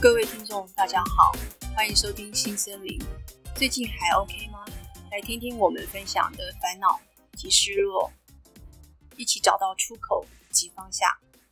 各位听众大家好，欢迎收听新森林。最近还 OK 吗？来听听我们分享的烦恼及失落，一起找到出口及方向。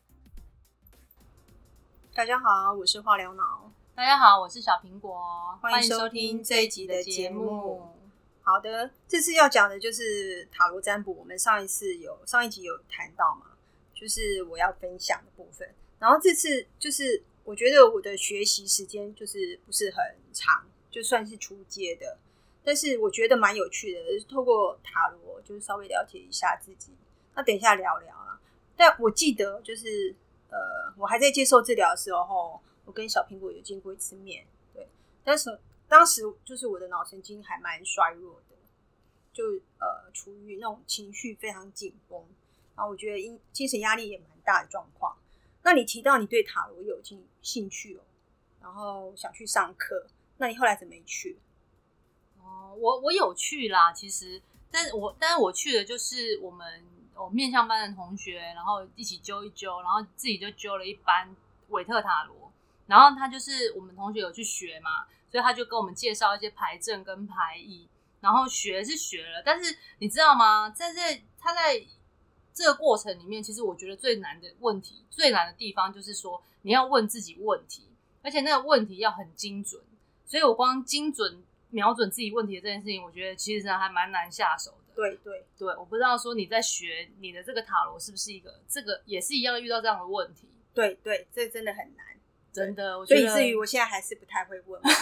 大家好，我是化疗脑。 大家好，我是小苹果， 欢迎收听这一集的节目。好的，这次要讲的就是塔罗占卜。我们上一集有谈到嘛，就是我要分享的部分。然后这次就是我觉得我的学习时间就是不是很长，就算是初阶的，但是我觉得蛮有趣的，就是透过塔罗就是稍微了解一下自己。那等一下聊聊啊。但我记得就是我还在接受治疗的时候，我跟小苹果有见过一次面，对，但是当时就是我的脑神经还蛮衰弱的，就处于那种情绪非常紧绷，然后我觉得精神压力也蛮大的状况。那你提到你对塔罗有兴趣哦，然后想去上课，那你后来怎么没去？ 我有去啦，其实，但是我去的就是我们面向班的同学，然后一起揪一揪，然后自己就揪了一班韦特塔罗，然后他就是我们同学有去学嘛，所以他就跟我们介绍一些牌阵跟牌意，然后学是学了，但是你知道吗？他在这个过程里面，其实我觉得最难的地方就是说，你要问自己问题，而且那个问题要很精准。所以我光精准瞄准自己问题的这件事情，我觉得其实还蛮难下手的。对，我不知道说你在学你的这个塔罗是不是这个也是一样遇到这样的问题？ 对，这真的很难， 真的。我觉得所以以至于我现在还是不太会问问题。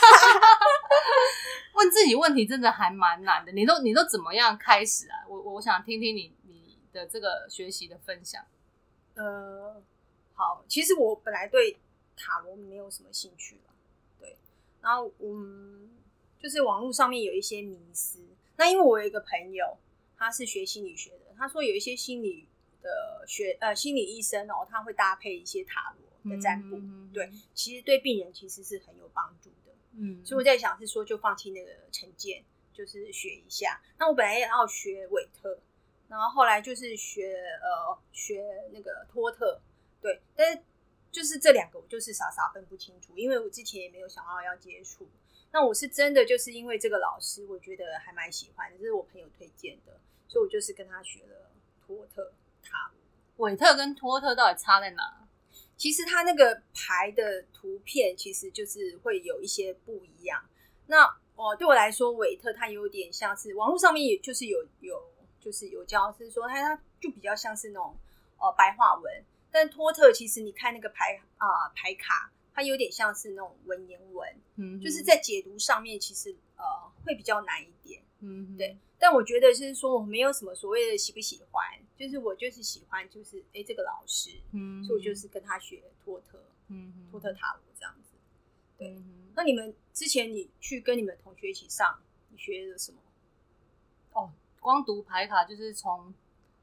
问自己问题真的还蛮难的。你都怎么样开始啊？我想听听你的这个学习的分享。 好，其实我本来对塔罗没有什么兴趣啦，对，然后就是网络上面有一些迷思。那因为我有一个朋友，他是学心理学的，他说有一些心理医生哦，他会搭配一些塔罗的占卜，对，其实对病人其实是很有帮助的。所以我在想是说就放弃那个成见，就是学一下。那我本来也要学韦特，然后后来就是学那个托特，对，但是就是这两个我就是傻分不清楚，因为我之前也没有想要接触。那我是真的就是因为这个老师我觉得还蛮喜欢的，这是我朋友推荐的，所以我就是跟他学了托特塔罗。 韦特跟托特到底差在哪？ 其实它那个牌的图片其实就是会有一些不一样。那对我来说，韦特它有点像是网络上面也就是有教是说它就比较像是那种白话文，但托特其实你看那个牌卡，它有点像是那种文言文，就是在解读上面其实会比较难一点，对。但我觉得是说我没有什么所谓的喜不喜欢，就是我就是喜欢就是这个老师，所以我就是跟他学托特塔罗这样子，对。那你们之前你去跟你们同学一起上，你学了什么？ 光读牌卡就是从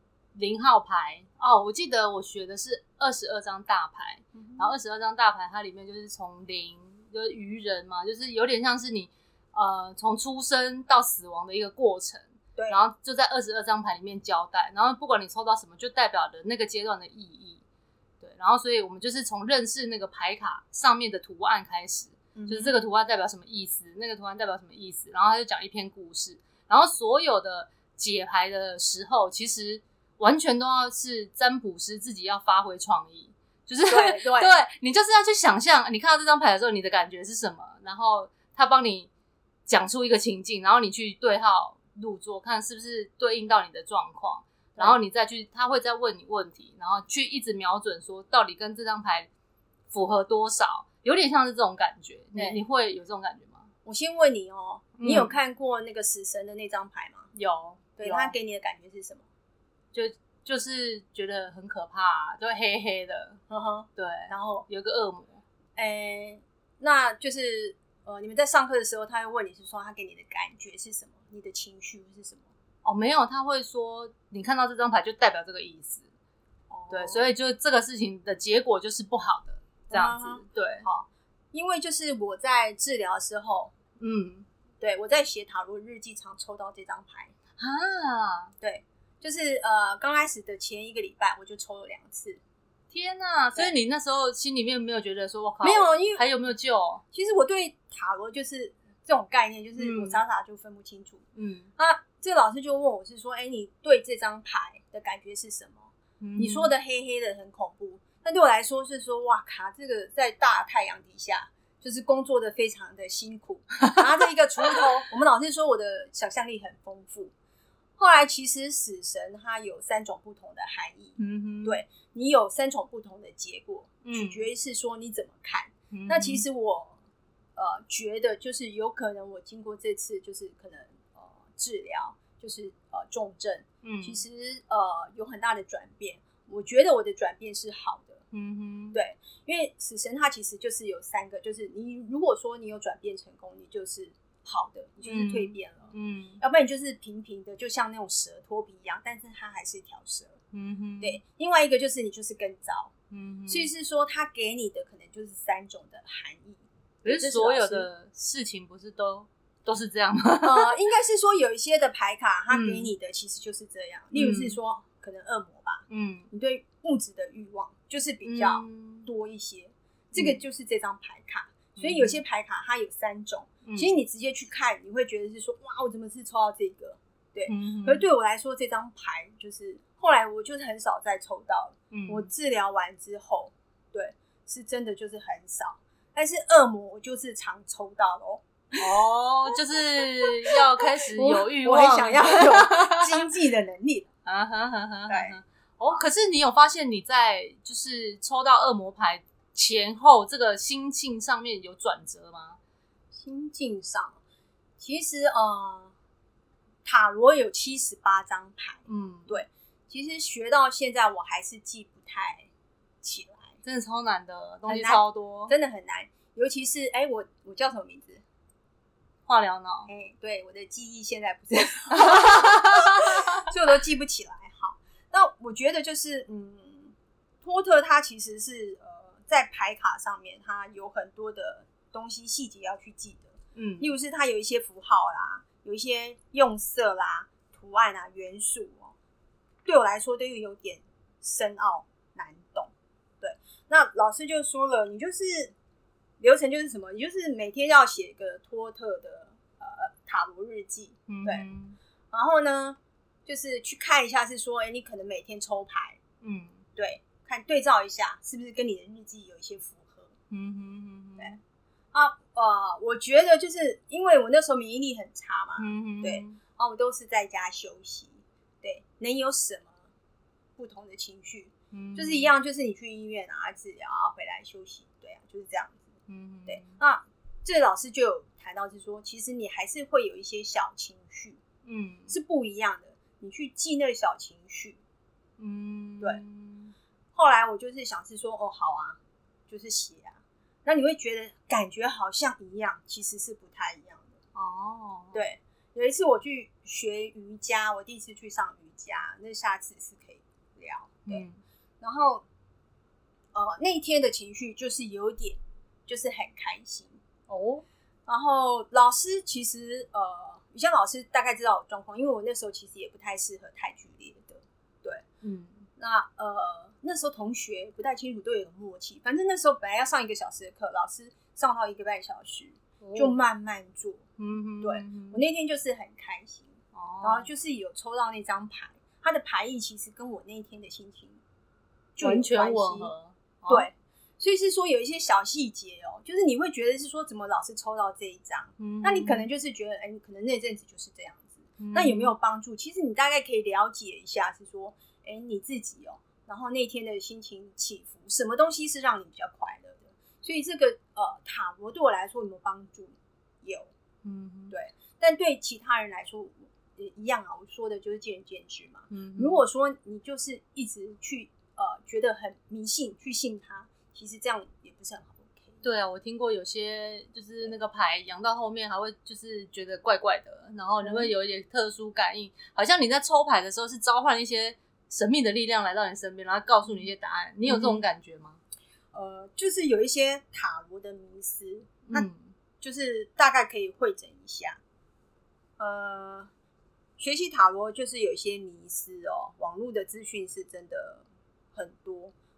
0号牌我记得我学的是22张大牌，然后22张大牌它里面就是从0就是愚人嘛，就是有点像是你从出生到死亡的一个过程， 对， 然后就在22张牌里面交代，然后不管你抽到什么就代表的那个阶段的意义，对，然后所以我们就是从认识那个牌卡上面的图案开始，就是这个图案代表什么意思，那个图案代表什么意思，然后他就讲一篇故事，然后所有的解牌的时候其实完全都要是占卜师自己要发挥创意，就是对你就是要去想象你看到这张牌的时候你的感觉是什么，然后他帮你讲出一个情境，然后你去对号入座看是不是对应到你的状况，然后你再去他会再问你问题，然后去一直瞄准说到底跟这张牌符合多少，有点像是这种感觉。你会有这种感觉吗？ 我先问你你有看过那个死神的那张牌吗？ 有。 对，他给你的感觉是什么？ 就是觉得很可怕，就黑黑的，对，然后有个恶魔。 那就是你们在上课的时候，他会问你是说他给你的感觉是什么，你的情绪是什么？ 没有，他会说你看到这张牌就代表这个意思。对，所以就这个事情的结果就是不好的这样子。对， 好，因为就是我在治疗的时候，对，我在写塔罗日记常抽到这张牌啊， 对，就是刚开始的前1个礼拜我就抽了2次， 天哪！所以你那时候心里面没有觉得说，我靠， 没有，因为还有没有救？ 其实我对塔罗就是这种概念，就是我常常就分不清楚。那这个老师就问我是说，你对这张牌的感觉是什么？你说的黑黑的很恐怖，但对我来说是说，哇卡，这个在大太阳底下，就是工作的非常的辛苦，拿着一个锄头。我们老师说我的想象力很丰富。后来其实死神它有3种不同的含义，对，你有3种不同的结果，取决于是说你怎么看。那其实我觉得就是有可能我经过这次就是可能治疗，就是重症，其实有很大的转变。我觉得我的转变是好的，对，因为死神它其实就是有3个，就是你如果说你有转变成功，你就是好的，你就是蜕变了，要不然你就是平平的，就像那种蛇脱皮一样，但是它还是一条蛇，对。另外一个就是你就是更糟，所以是说它给你的可能就是3种的含义。 可是所有的事情不是都是这样吗？ 应该是说有一些的牌卡它给你的其实就是这样，例如是说可能恶魔吧，你对物质的欲望就是比较多一些，这个就是这张牌卡。所以有些牌卡它有3种，其实你直接去看你会觉得是说，哇，我怎么是抽到这个，对。可是对我来说这张牌就是后来我就是很少再抽到了，我治疗完之后，对，是真的就是很少。但是恶魔我就是常抽到咯。 就是要开始有欲望， 我很想要有经济的能力。对。 可是你有发现你在就是抽到恶魔牌前后这个心境上面有转折吗？ 心境上，其实塔罗有78张牌，对，其实学到现在我还是记不太起来， 真的超难的，东西超多， 真的很难。尤其是我叫什么名字？ 化疗脑。 对，我的记忆现在不是所以我都记不起来。好，那我觉得就是托特他其实是在牌卡上面他有很多的东西细节要去记得，例如是他有一些符号啦，有一些用色啦、图案啊、元素对我来说都有点深奥难懂。对，那老师就说了，你就是流程就是什么，你就是每天要写一个托特的塔罗日记，对，然后呢就是去看一下是说你可能每天抽牌，对，看对照一下是不是跟你的日记有一些符合，对我觉得就是因为我那时候免疫力很差嘛，对，我都是在家休息，对，能有什么不同的情绪，就是一样，就是你去医院治疗回来休息，对啊，就是这样子，对。那这个老师就有谈到是说，其实你还是会有一些小情绪，是不一样的，你去记那个小情绪，对。后来我就是想是说，好啊，就是写啊，那你会觉得感觉好像一样，其实是不太一样的。对，有一次我去学瑜伽，我第一次去上瑜伽，那下次是可以聊，对。然后那一天的情绪就是有点就是很开心然后老师其实瑜伽老师大概知道我状况，因为我那时候其实也不太适合太剧烈的，对，那那时候同学不太清楚，都有个默契，反正那时候本来要上1个小时的课，老师上到1个半小时，就慢慢做，对，我那天就是很开心，然后就是有抽到那张牌，它的牌意其实跟我那天的心情就完全吻合， 对，所以是说有一些小细节就是你会觉得是说怎么老是抽到这一张，那你可能就是觉得你可能那阵子就是这样子，那有没有帮助？其实你大概可以了解一下，是说你自己然后那天的心情起伏，什么东西是让你比较快乐的？所以这个塔罗对我来说有没有帮助？有，对。但对其他人来说一样我说的就是见仁见智嘛。如果说你就是一直去觉得很迷信，去信它，其实这样也不是很好。 对啊，我听过有些就是那个牌养到后面还会就是觉得怪怪的，然后你会有一点特殊感应，好像你在抽牌的时候是召唤一些神秘的力量来到你身边，然后告诉你一些答案，你有这种感觉吗？ 就是有一些塔罗的迷思，那就是大概可以汇整一下。学习塔罗就是有一些迷思网络的资讯是真的很多，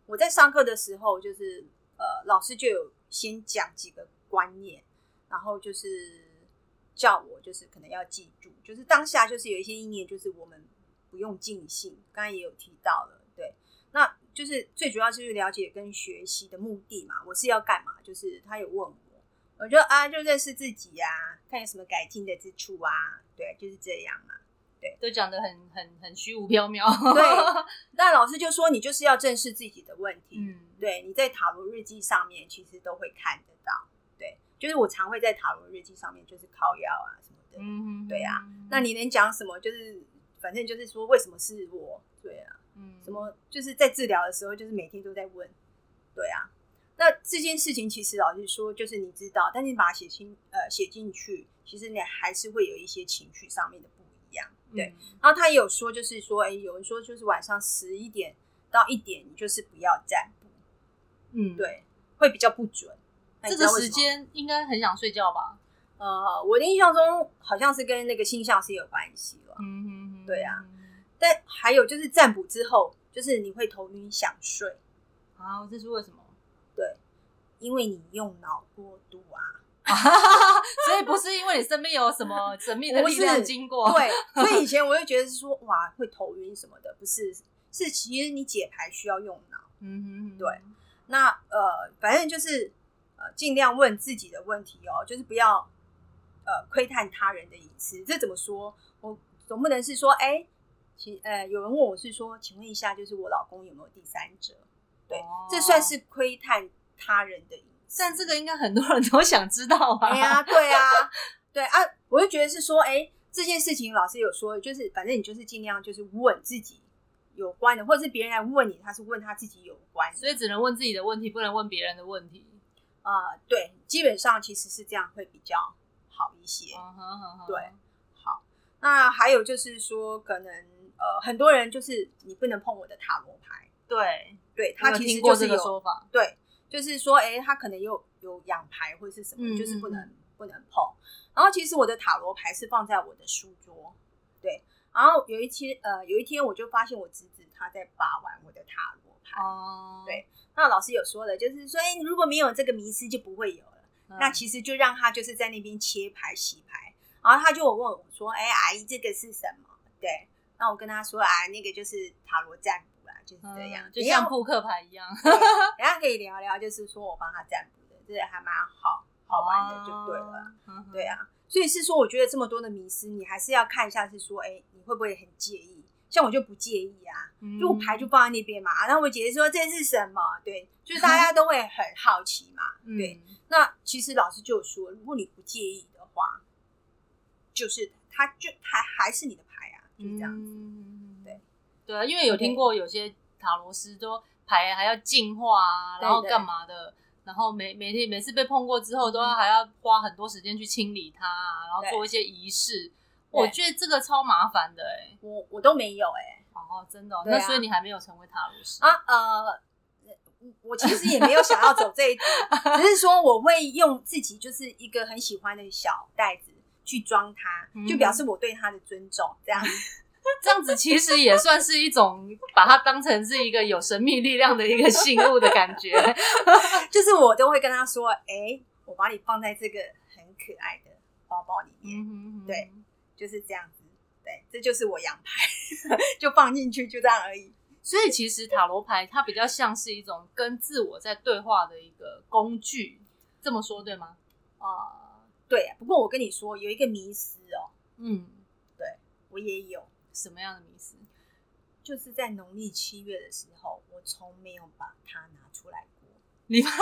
我在上课的时候，就是老师就有先讲几个观念，然后就是叫我就是可能要记住，就是当下就是有一些意念，就是我们不用尽兴，刚才也有提到了，对，那就是最主要是了解跟学习的目的嘛，我是要干嘛？就是他有问我就就认识自己啊，看有什么改进的之处啊，对，就是这样嘛。对， 都讲得很虚无缥缈。 对，那老师就说你就是要正视自己的问题。对，你在塔罗日记上面其实都会看得到。对，就是我常会在塔罗日记上面就是靠腰啊什么的。对啊，那你能讲什么？就是反正就是说为什么是我？对啊，什么就是在治疗的时候，就是每天都在问。对啊，那这件事情其实老实说，就是你知道，但是你把它写进去，其实你还是会有一些情绪上面的不一样。对，然后他也有说，就是说，有人说就是晚上11点到1点，你就是不要占卜，对，会比较不准。 这个时间应该很想睡觉吧？ 我的印象中好像是跟那个星象是有关系了。对啊，但还有就是占卜之后，就是你会头晕想睡啊，这是为什么？ 对，因为你用脑过度啊。 所以不是因为你身边有什么神秘的力量经过， 对，所以以前我会觉得是说哇会头晕什么的，不是，是其实你解牌需要用脑。对，那反正就是尽量问自己的问题哦，就是不要窥探他人的隐私。这怎么说？我总不能是说有人问我是说，请问一下，就是我老公有没有第三者？对，这算是窥探他人的隐私。 但这个应该很多人都想知道吧？ 对啊，我就觉得是说，这件事情老师有说，就是反正你就是尽量就是问自己有关的，或者是别人来问你，他是问他自己有关的， 所以只能问自己的问题，不能问别人的问题。 对，基本上其实是这样会比较好一些。对，好，那还有就是说，可能很多人就是你不能碰我的塔罗牌。对，他其实就是有听过这个说法。 对。就是说，他可能有养牌或者是什么，就是不能碰。然后其实我的塔罗牌是放在我的书桌，对。然后有一天我就发现我侄子他在把玩我的塔罗牌，对。那老师有说了，就是说，如果没有这个迷思就不会有了。那其实就让他就是在那边切牌洗牌，然后他就问我说，阿姨这个是什么？对。那我跟他说那个就是塔罗占卜。就是这样， 就像扑克牌一样。 等一下可以聊聊，就是说我帮他占卜的，这还蛮好玩的，就对了。对啊，所以是说，我觉得这么多的迷思，你还是要看一下，是说，你会不会很介意？像我就不介意啊，就我牌就放在那边嘛。然后我姐姐说这是什么？对，就是大家都会很好奇嘛。对，那其实老师就有说，如果你不介意的话，就是它还是你的牌啊，就是这样子。 对啊，因为有听过有些塔罗师都牌还要净化啊，然后干嘛的，然后每次被碰过之后，都还要花很多时间去清理它啊，然后做一些仪式。我觉得这个超麻烦的我都没有真的那所以你还没有成为塔罗师我其实也没有想要走这一途，只是说我会用自己就是一个很喜欢的小袋子去装它，就表示我对它的尊重，这样。 这样子其实也算是一种把它当成是一个有神秘力量的一个信物的感觉。 就是我都会跟他说，我把你放在这个很可爱的包包里面，对，就是这样子，对，这就是我养牌，就放进去，就这样而已。 所以其实塔罗牌它比较像是一种跟自我在对话的一个工具，这么说对吗？ 对，不过我跟你说有一个迷思对，我也有。 什么样的迷思？ 就是在农历7月的时候，我从没有把它拿出来过。 你怕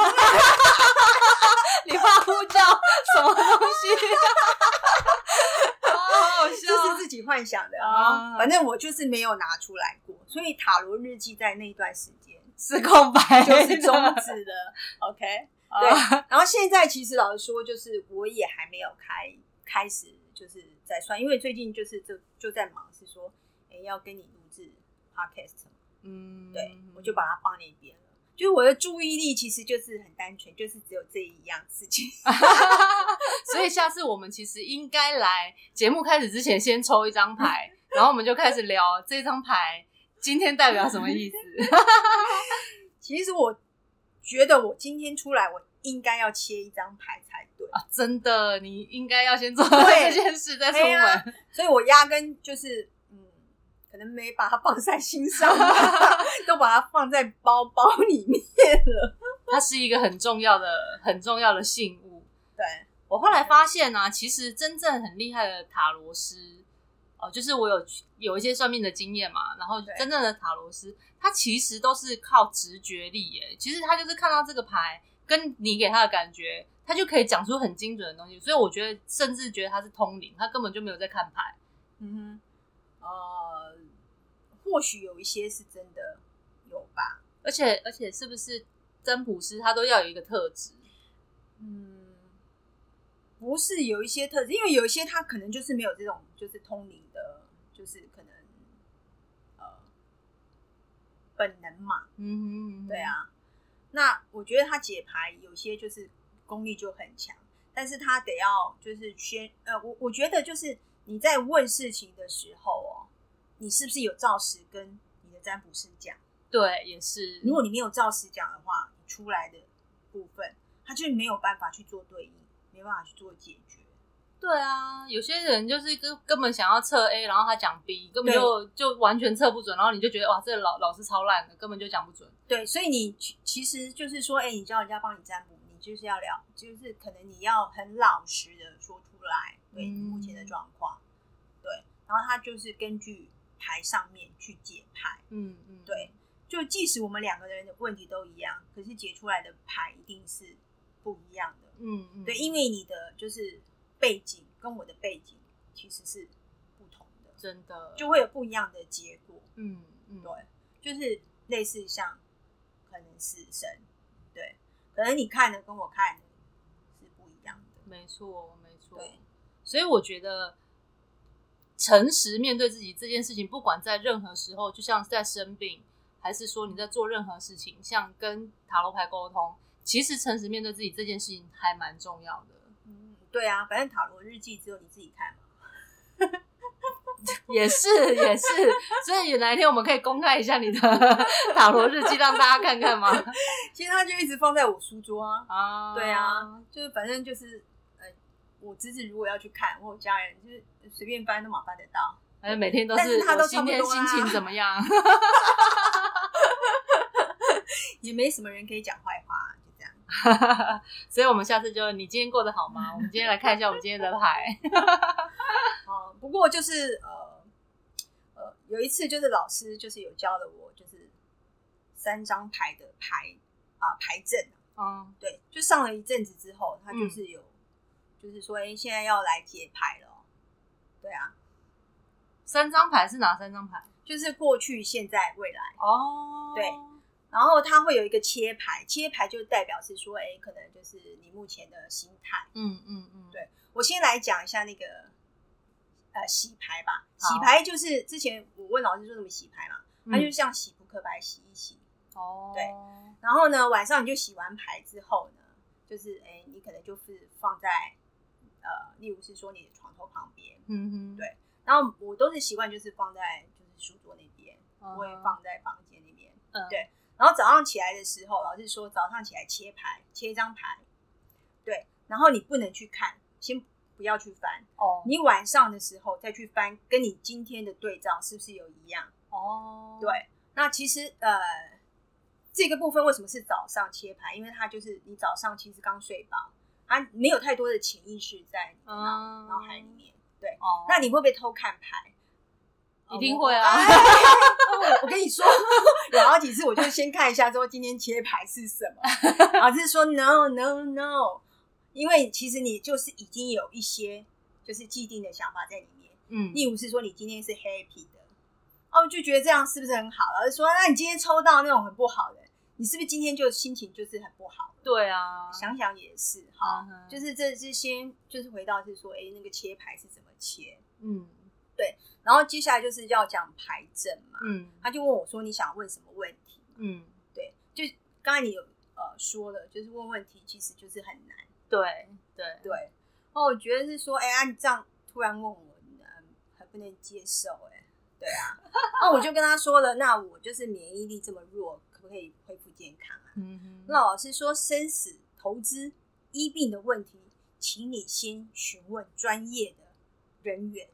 呼叫什么东西？好好笑， 这是自己幻想的反正我就是没有拿出来过，所以塔罗日记在那段时间是空白， 就是终止了。OK， 对。然后现在其实老实说，就是我也还没有开始就是在算，因为最近就在忙，是说要跟你录制 podcast，对，我就把它放那边了。就是我的注意力其实就是很单纯，就是只有这一样事情。 所以下次我们其实应该来节目开始之前先抽一张牌，然后我们就开始聊这张牌今天代表什么意思。 其实我觉得我今天出来，我应该要切一张牌才对啊！真的，你应该要先做这件事再出门。 所以我压根就是可能没把它放在心上吧，都把它放在包包里面了。 它是一个很重要的信物。 对， 我后来发现啊，其实真正很厉害的塔罗师，就是我有一些算命的经验嘛，然后真正的塔罗师，他其实都是靠直觉力耶。其实他就是看到这个牌，跟你给他的感觉，他就可以讲出很精准的东西。所以我觉得，甚至觉得他是通灵，他根本就没有在看牌。 或许有一些是真的有吧， 而且是不是占卜师他都要有一个特质？ 不是有一些特质，因为有一些他可能就是没有这种就是通灵的，就是可能本能嘛。对啊。那我觉得他解牌有些就是功力就很强，但是他得要就是我觉得就是你在问事情的时候你是不是有照实跟你的占卜师讲？ 对，也是。 如果你没有照实讲的话，你出来的部分他就没有办法去做对应，没办法去做解决。 对啊，有些人就是根本想要测 A， 然后他讲 B， 根本就完全测不准，然后你就觉得哇，这个老师超烂的，根本就讲不准。 对，所以你其实就是说，你叫人家帮你占卜，你就是要就是可能你要很老实的说出来，对你目前的状况，对，然后他就是根据牌上面去解牌，对，就即使我们两个人的问题都一样，可是解出来的牌一定是不一样的，对，因为你的就是背景跟我的背景其实是不同的， 真的就会有不一样的结果，对，就是类似像可能死神，对，可能你看的跟我看的是不一样的， 没错没错， 对， 所以我觉得诚实面对自己这件事情，不管在任何时候，就像是在生病，还是说你在做任何事情，像跟塔罗牌沟通，其实诚实面对自己这件事情还蛮重要的。 对啊，反正塔罗日记只有你自己看嘛。 也是，所以哪一天我们可以公开一下你的塔罗日记，让大家看看吗？ 其实它就一直放在我书桌啊。 对啊，就是反正就是我侄子如果要去看，我家人就是随便翻都马翻得到。 每天都是， 但是他都今天心情怎么样？ 也没什么人可以讲坏话，就这样。 所以我们下次就你今天过得好吗？我们今天来看一下我们今天的牌。 不过就是有一次就是老师就是有教了我就是3张牌的牌阵，对，就上了一阵子之后，他就是有就是说现在要来解牌了，对啊。 3张牌是哪3张牌？ 就是过去、现在、未来。对。然后它会有一个切牌，切牌就代表是说，可能就是你目前的心态。对，我先来讲一下那个洗牌吧。洗牌就是之前我问老师说怎么洗牌嘛，它就像洗扑克牌洗一洗。对。然后呢，晚上你就洗完牌之后呢，就是你可能就是放在例如是说你的床头旁边。对。然后我都是习惯就是放在就是书桌那边，不会放在房间那边。对。然后早上起来的时候，老师说早上起来切牌，切一张牌，对，然后你不能去看，先不要去翻，你晚上的时候再去翻，跟你今天的对照是不是有一样？对，那其实这个部分为什么是早上切牌？因为它就是你早上其实刚睡饱，它没有太多的潜意识在你的脑海里面，对，那你会不会偷看牌？ 一定会啊！ 我跟你说，有好几次我就先看一下说今天切牌是什么，老师说 no， 因为其实你就是已经有一些就是既定的想法在里面，例如是说你今天是 happy 的，我就觉得这样是不是很好？老师说那你今天抽到那种很不好的，你是不是今天就心情就是很不好？ 对啊， 想想也是哈，就是这是先就是回到是说那个切牌是怎么切，对，然后接下来就是要讲牌阵嘛，他就问我说你想问什么问题？对，就刚才你有说了，就是问问题其实就是很难， 对， 然后我觉得是说，你这样突然问我，很不能接受， 对啊，那我就跟他说了，那我就是免疫力这么弱，可不可以恢复健康啊？那老师说，生死、投资、医病的问题，请你先询问专业的人员。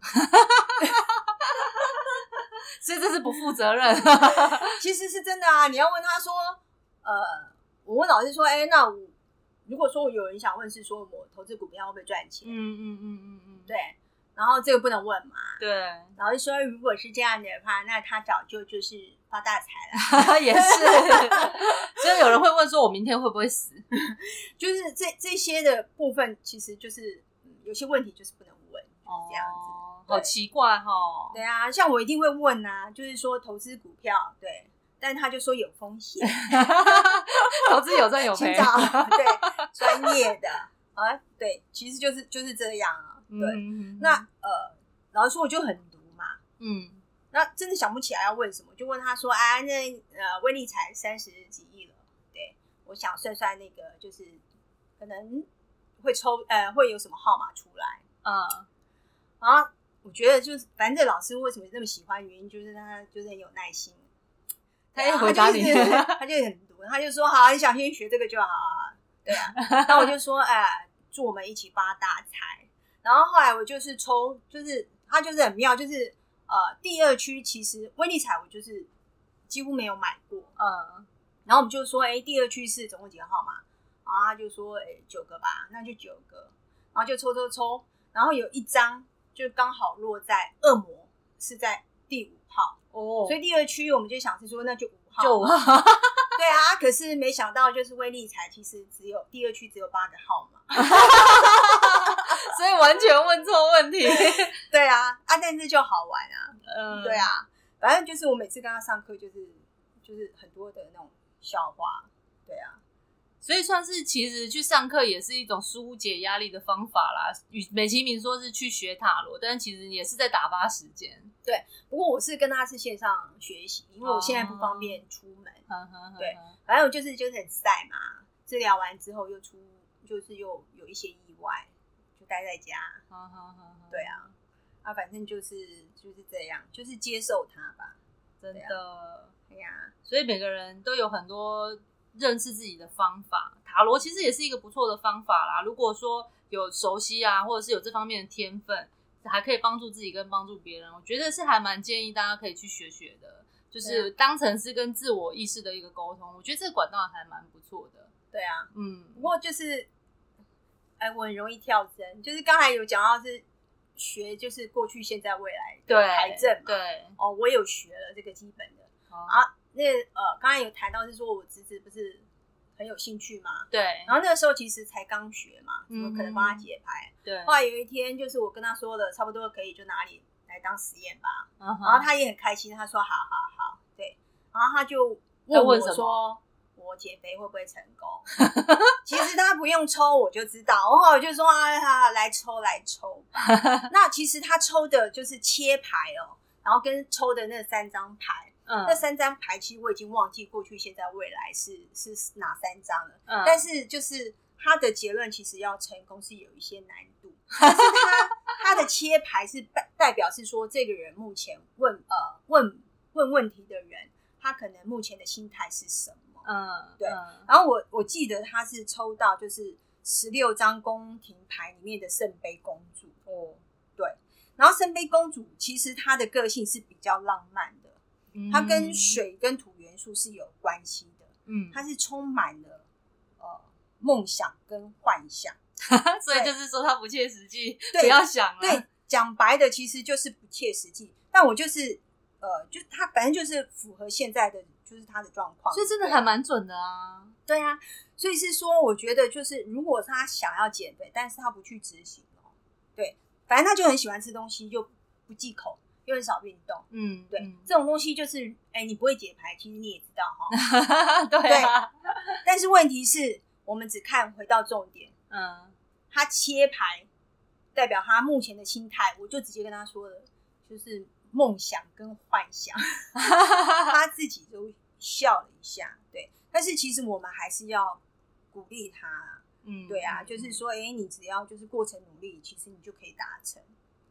所以这是不负责任。 其实是真的啊，你要问他说，我问老师说，那我如果说有人想问是说我投资股票会不会赚钱？对，然后这个不能问嘛。 对， 老师说如果是这样的话，那他早就是发大财了。 也是。所以有人会问说我明天会不会死？ 就是这些的部分，其实就是有些问题就是不能问，就是这样子。 好奇怪齁。 对啊，像我一定会问啊，就是说投资股票，对，但他就说有风险。 投资有赚有赔。 请找对专业的啊，对，其实就是这样啊。对，那老实说我就很毒嘛，那真的想不起来要问什么，就问他说啊，那威力彩30几亿了，对，我想算算那个就是可能会会有什么号码出来，然后我觉得就是反正这老师为什么那么喜欢，原因就是他就是很有耐心， 他一回答你， 他就很毒，他就说好，你想先学这个就好啊，对啊，然后我就说祝我们一起发大财。然后后来我就是抽，就是它就是很妙，就是第二区其实威力彩我就是几乎没有买过，然后我们就说第二区是总共几个号码，然后他就说9个吧，那就9个，然后就抽，然后有一张就刚好落在恶魔是在第5号所以第二区我们就想是说那就5号， 就5号。 对啊，可是没想到就是威力彩其实第二区只有8个号码。 所以完全问错问题。 对啊，但是就好玩啊。对啊，反正就是我每次跟他上课就是很多的那种笑话。对啊， 所以算是其实去上课也是一种疏解压力的方法啦。美其名说是去学塔罗，但其实也是在打发时间。 对，不过我是跟他是线上学习，因为我现在不方便出门。对，反正我就是很晒嘛，治疗完之后就是又有一些意外，就待在家。对啊，反正就是这样，就是接受它吧。 真的。 对呀， 所以每个人都有很多认识自己的方法，塔罗其实也是一个不错的方法啦。如果说有熟悉啊，或者是有这方面的天分，还可以帮助自己跟帮助别人，我觉得是还蛮建议大家可以去学的，就是当成是跟自我意识的一个沟通。我觉得这个管道还蛮不错的。 对啊，不过就是我很容易跳针，就是刚才有讲到是学就是过去现在未来的牌阵嘛。 对， 我有学了这个基本的。那刚才有谈到是说我侄子不是很有兴趣嘛， 对， 然后那个时候其实才刚学嘛，怎么可能帮他解牌？ 对， 后来有一天就是我跟他说了差不多可以，就拿你来当实验吧。然后他也很开心，他说好，对，然后他就问我说我减肥会不会成功？其实他不用抽我就知道，然后我就说来抽吧。那其实他抽的就是切牌然后跟抽的那3张牌。那3张牌其实我已经忘记过去现在未来是哪3张了，但是就是他的结论其实要成功是有一些难度，但是他的切牌是代表是说这个人目前问问题的人，他可能目前的心态是什么？对。然后我记得他是抽到就是16张宫廷牌里面的圣杯公主。对。然后圣杯公主其实她的个性是比较浪漫的。它跟水跟土元素是有关系的，它是充满了梦想跟幻想， 所以就是说它不切实际，不要想了。 对，讲白的其实就是不切实际，但我就是就它反正就是符合现在的就是它的状况， 所以真的还蛮准的啊。 对啊，所以是说我觉得就是如果他想要减肥，但是他不去执行对，反正他就很喜欢吃东西，就不忌口。又很少运动，对，这种东西就是你不会解牌，其实你也知道对啊。 但是问题是我们只看回到重点，他切牌代表他目前的心态，我就直接跟他说了，就是梦想跟幻想，他自己就笑了一下，对，但是其实我们还是要鼓励他，对啊，就是说，你只要就是过程努力，其实你就可以达成。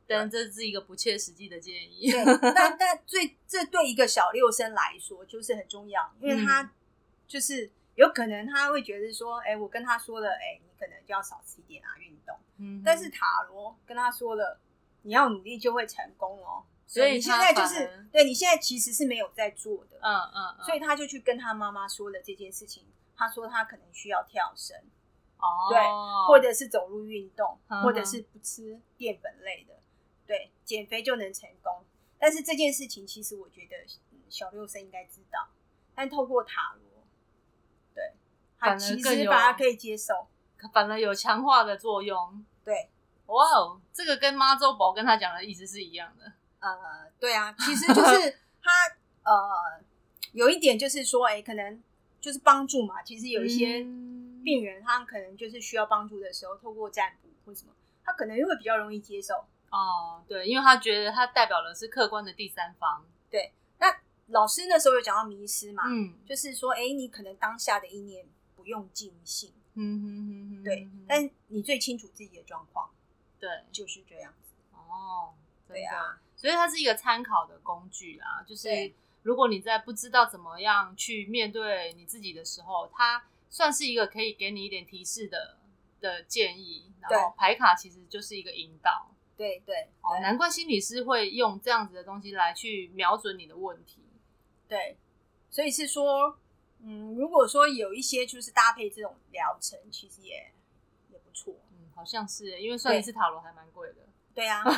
但这是一个不切实际的建议。 对，但这对一个小六生来说就是很重要，因为他就是有可能他会觉得说，我跟他说了，你可能就要少吃一点啊，运动。但是塔罗跟他说了，你要努力就会成功哦。所以你现在就是对你现在其实是没有在做的，所以他就去跟他妈妈说了这件事情。他说他可能需要跳绳，对，或者是走路运动，或者是不吃淀粉类的，对，减肥就能成功。但是这件事情其实我觉得小六生应该知道，但透过塔罗，对，他其实反而可以接受， 反而有强化的作用。 对， 哇哦，这个跟妈祖宝跟他讲的意思是一样的。 对啊，其实就是他有一点就是说，可能就是帮助嘛。其实有一些病人，他可能就是需要帮助的时候，透过占卜或什么，他可能会比较容易接受。 对，因为他觉得他代表的是客观的第三方。 对，那老师那时候有讲到迷失嘛，就是说，你可能当下的意念不用尽信，对，但你最清楚自己的状况， 对， 就是这样子。 对啊。所以它是一个参考的工具啦，就是如果你在不知道怎么样去面对你自己的时候，它算是一个可以给你一点提示的建议，然后牌卡其实就是一个引导。 对， 难怪心理师会用这样子的东西来去瞄准你的问题。 对，所以是说如果说有一些就是搭配这种疗程，其实也不错。 好像是耶，因为算一次塔罗还蛮贵的。 对啊。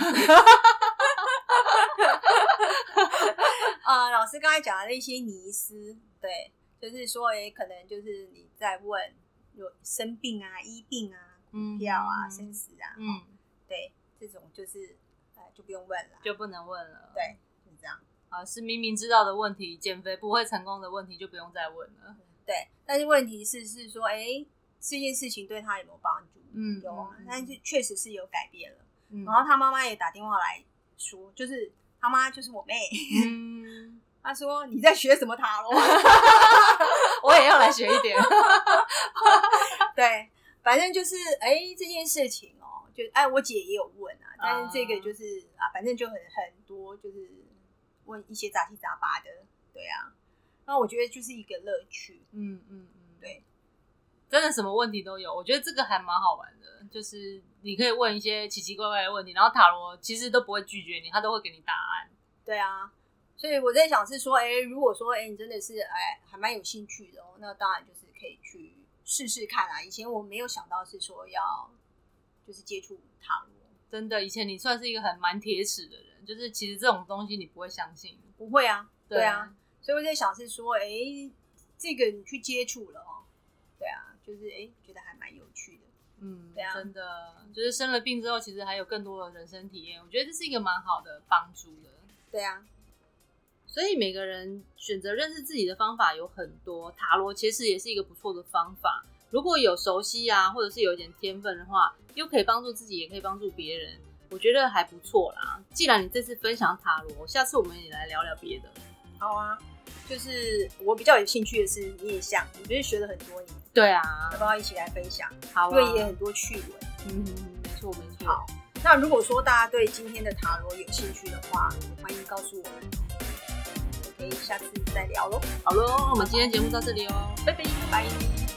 老师刚才讲的那些迷思，对，就是说可能就是你在问有生病啊、医病啊、股票啊、生死啊，对，这种就是就不用问了， 就不能问了。 对，就是这样。 是明明知道的问题，减肥不会成功的问题就不用再问了。 对，但是问题是说，这件事情对他有没有帮助？有啊，但是确实是有改变了。然后他妈妈也打电话来说，就是他妈就是我妹，她说你在学什么塔罗？ 我也要来学一点。 对，反正就是这件事情就我姐也有问啊，但是这个就是反正就很多就是问一些杂七杂八的，对啊。那我觉得就是一个乐趣，对， 真的什么问题都有，我觉得这个还蛮好玩的，就是你可以问一些奇奇怪怪的问题，然后塔罗其实都不会拒绝你，他都会给你答案。 对啊，所以我在想是说，如果说你真的是还蛮有兴趣的那当然就是可以去试试看啊。以前我没有想到是说要就是接触塔罗， 真的，以前你算是一个蛮铁齿的人，就是其实这种东西你不会相信。 不会啊，对啊，所以我在想是说，这个你去接触了对啊，就是觉得还蛮有趣的。对啊， 真的，就是生了病之后，其实还有更多的人生体验，我觉得这是一个蛮好的帮助的。 对啊， 所以每个人选择认识自己的方法有很多，塔罗其实也是一个不错的方法。如果有熟悉啊，或者是有一点天分的话，又可以帮助自己，也可以帮助别人，我觉得还不错啦。既然你这次分享塔罗，下次我们也来聊聊别的。 好啊，就是我比较有兴趣的是面相，你不是学了很多年？ 对啊， 要不要一起来分享？ 好啊， 因为也很多趣闻。 没错。 好，那如果说大家对今天的塔罗有兴趣的话，欢迎告诉我们，我可以下次再聊咯。 好咯，我们今天节目到这里哦，拜拜。